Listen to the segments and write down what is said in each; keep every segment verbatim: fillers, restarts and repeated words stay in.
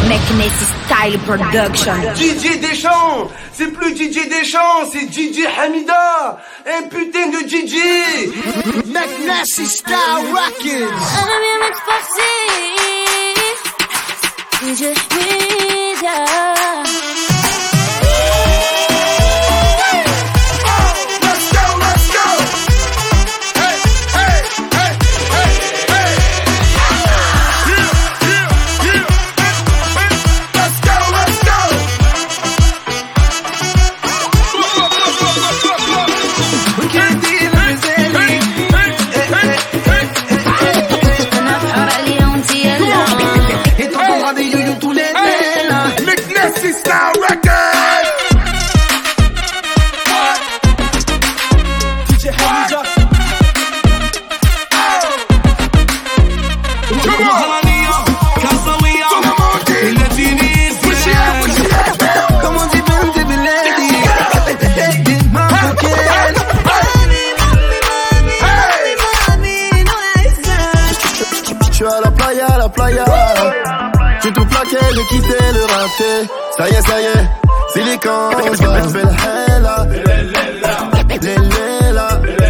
Meknessi Style Production. D J Deschamps, c'est plus D J Deschamps, c'est D J Hamida, un putain de D J. Meknessi Style Records. أنا بيمك فارسي D J Hamida. Style Records. D J Hamida. Come on. Come on, deep into the lady. Je suis à la playa, à la playa. J'ai tout plaqué, j'ai quitté le raté. Ça y est, ça y est, silicone, je fais le hella. Léléla.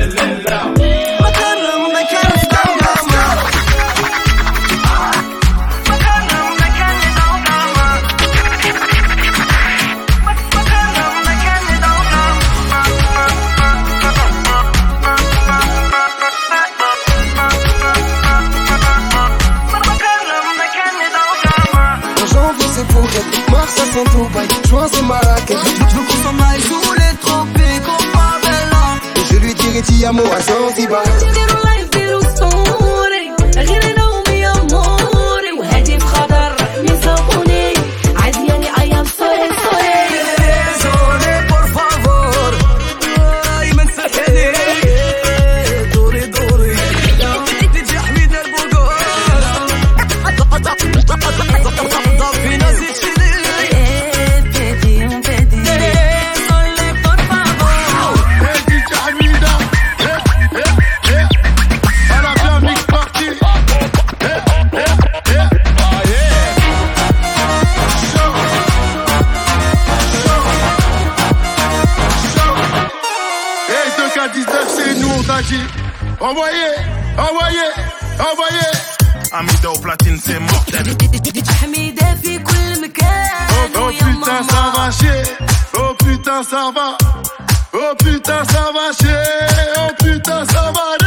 Mars à son Dubaï, juin c'est Marrakech. Je veux qu'on s'en aille sous les tropiques, au favela. Et je lui dirai ti amo à Zanzibar. تديروا لايف ديروا ستوري غير انا ومي اموري وهادي في خضر من صابوني عادي يعني I am sorry sorry. Désolé por favor, ay من سكني دوري دوري D J Hamida البوغور. في ناس تشيلي Envoyez, envoyez, envoyez. Hamida au platine, c'est mortel. D J Hamida في كل مكان. Oh, oh putain ça va chier. Oh putain ça va. Oh putain ça va chier. Oh putain ça va